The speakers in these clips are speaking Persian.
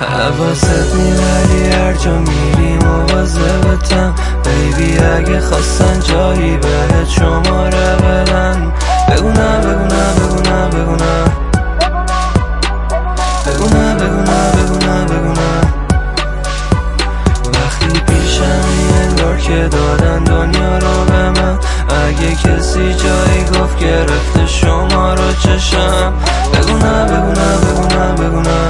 حواست میبری هر جا میری مواظبتم بیبی اگه خواستن جایی بهت شماره بدن بگو نه بگو نه بگو نه بگو نه بگو نه بگو نه بگو نه بگو نه وقتی پیشمی انگار که دادن دنیا رو به من اگه کسی جایی گفت گرفته شما رو چشم بگو نه بگو نه بگو نه بگو نه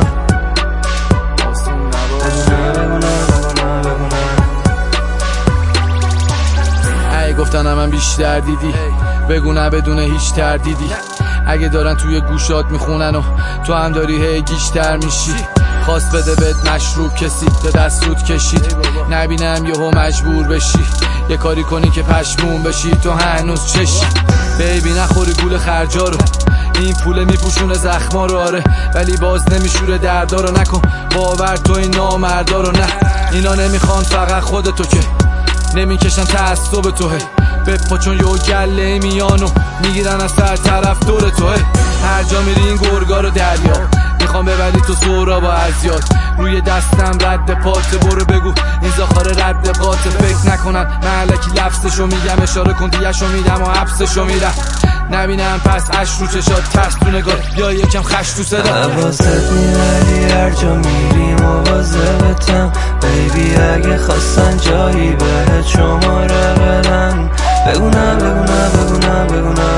گفتنم من بیشتر دیدی بگو نه بدون هیچ تردیدی اگه دارن توی گوشات میخونن و تو هم داری هی گیشتر میشی خواست بده بهت مشروب کسی به دست رود کشید نبینم یهو مجبور بشی یه کاری کنی که پشمون بشی تو هنوز چشی بیبی نخوری گول خرجا رو این پوله میپوشونه زخما رو آره ولی باز نمیشوره دردا رو نکن باور تو این نامردا رو نه اینا نمیخوان فقط خودتو که نمیکشن تعصب توه بپا چون یه گله میانو میگیرن از سر طرف دور توه هر جا میری این گرگا رو دریا میخوام ببری تو سورا با ارزیاد روی دستم رد پات برو بگو این زاخاره رد پات فکر نکنن ملکی لفظشو میگم اشاره کن دیگهشو میدم و حبسشو میرم نبینم پس اش رو چشات ترس تو نگاه یا یکم خش تو صدا حواست میبری هر جا میری مواظبتم بیبی اگه خواستن جایی بهت شماره بدن بگو نه بگو نه بگو نه بگو نه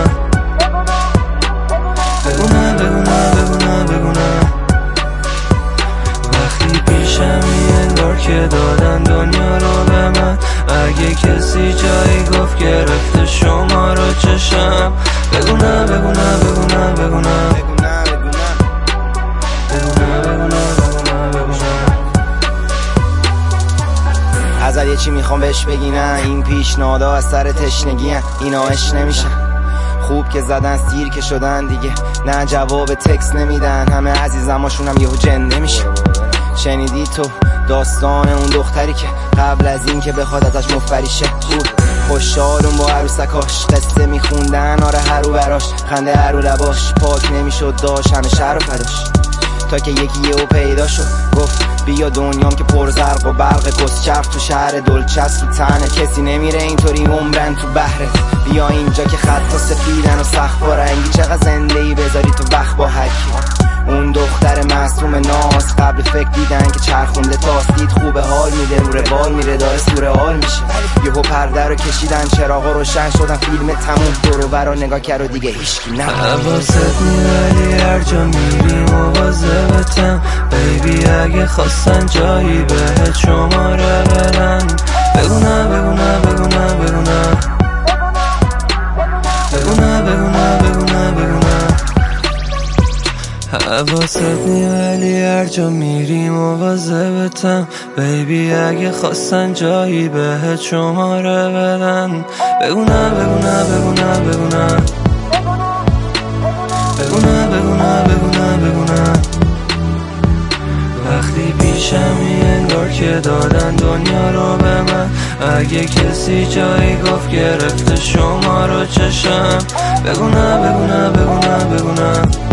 بگو نه بگو نه بگو نه بگو نه وقتی پیشمی انگار که دادن دنیا رو به من اگه کسی جایی گفت گرفته شما رو چشم بگو نه بگو نه بگو نه بگو نه بگو نه بگو نه بگو نه ازت یه چی میخوام بهش بگی نه این پیشنهادا از سر تشنگی هن. اینا عشق نمیشن خوب که زدن سیر که شدن دیگه نه جواب تکس نمیدن همه عزیزماشون هم یهو جن نمیشه شنیدی تو داستان اون دختری که قبل از این که بخواد ازش مفریشه بود خوشحالون با عروسکاش قصه میخوندن آره هرو براش خنده هرو لباش پاک نمیشد داشت همه شهر و فداش تا که یکی یهو پیدا شد گفت بیا دنیام که پر زرق و برق کسچرخ تو شهر دلچسب تو تنه کسی نمیره اینطوری عمرن تو بحرت بیا اینجا که خطا سفیدن و سخت با رنگی چقدر زنده ای بذاری تو وقت با هرکی اون دختر معصوم ناز قبل فکر دیدن که چرخونده تاست دید خوبه حال میده رو روال میره داره سوره حال میشه یهو پرده رو کشیدن چراغا روشن شدن فیلم تموم دورو برا نگاه کرد و دیگه هیچکی نه حواست میبری هر جا میری مواظبتم بیبی اگه خواستن جایی بهت شماره بدن بگو نه بگو نه بگو نه بگو نه بگو نه بگو نه بگو نه بگو نه حواست میبری هر جا میری مواظبتم بیبی اگه خواستن جایی بهت شماره بدن بگو نه بگو نه بگو نه بگو نه بگو نه بگو نه بگو نه بگو نه وقتی پیشمی انگار که دادن دنیا رو به من اگه کسی جایی گفت گرفته شما رو چشم بگو نه بگو نه بگو نه بگو نه